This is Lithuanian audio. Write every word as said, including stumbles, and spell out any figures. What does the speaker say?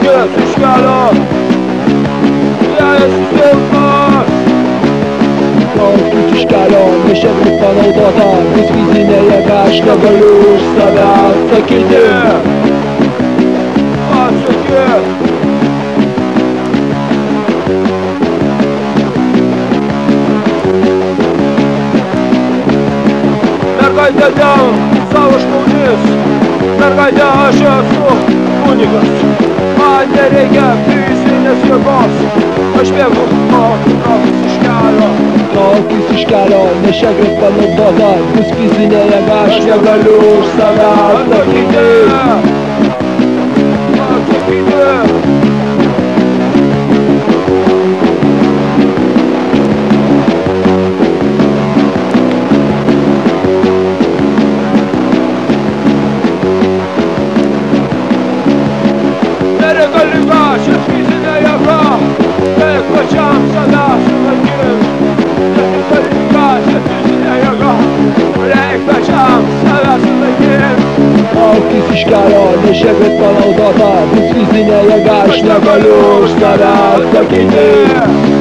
išėjęs iš kelio, įėjęs į silpną. Traukis iš kelio, nes čia bus panaudota bus fizinė jėga, aš negaliu už save atsakyti. Atsakyk. Mergaitė dėl savo škaunis, mergaitė aš esu kunigas, man nereikia fizinės jėgos, aš bėgu nuo traukis iš kelio. Traukis iš kelio, nes čia greit panaudota bus fizinė jėga, aš negaliu už save atsakyti. Nereikalinga čia fizinė jėga, reik pačiam save sunaikint. Nereikalinga čia fizinė jėga, reik pačiam save sunaikint. Traukis iš kelio, nes čia greit panaudota bus fizinė jėga, aš negaliu už save atsakyti.